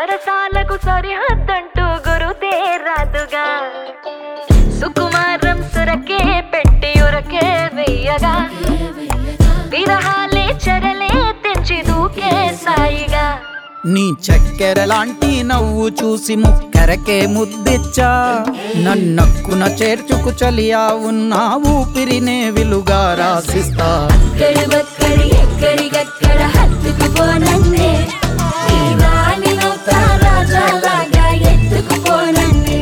సరసాలకు సరిహద్దంటూ గురుతే రాదుగా సుకుమారం సురకే పెట్టి ఉరకే వెయ్యగా విరహాలే చెరలే తెంచి దూకే సాయిగా నీ చక్కెర లాంటి నవ్వు చూసి ముక్కెరకే ముద్దిచ్చా నన్నక్కున చేర్చుకు చలియా ఉన్న ఊపిరినే విలుగా రాసిస్తా ఎక్కడి ఎక్కడికక్కడ హత్తుకుపోనందే ఈ రాణి నౌతా రాజాలాగా ఎత్తుకుపోనందే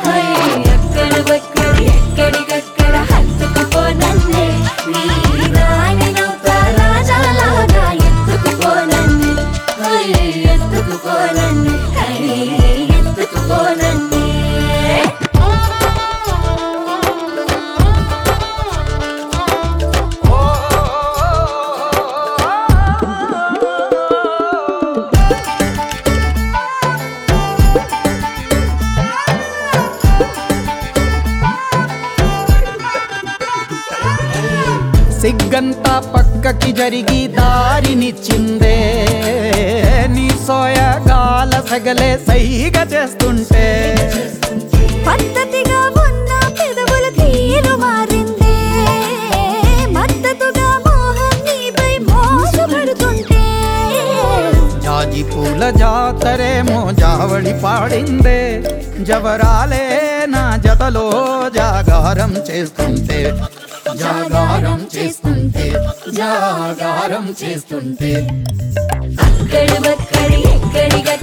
ఎక్కడి ఎక్కడికక్కడ హత్తుకుపోనందే ఈ రాణి నౌతా రాజాలాగా ఎత్తుకుపోనందే ఎత్తుకుపోనందే ఎత్తుకుపోనందే సిగ్గంతా పక్కకి జరిగి దారినిచ్చిందే నీ సోయగాల సగలే సైగా చేస్తుంటే పద్ధతిగా ఉన్న పెదవుల తీరు మారిందే మద్దతుగా మోహం నీపై మోసపడుతుంటే జాజి పూల జాతరేమో జావళి పాడిందే జవరాలే నా జతలో జాగారం చేస్తుంటే జాగారం చేస్తుంటే జాగారం చేస్తుంటే ఎక్కడి ఎక్కడికక్కడ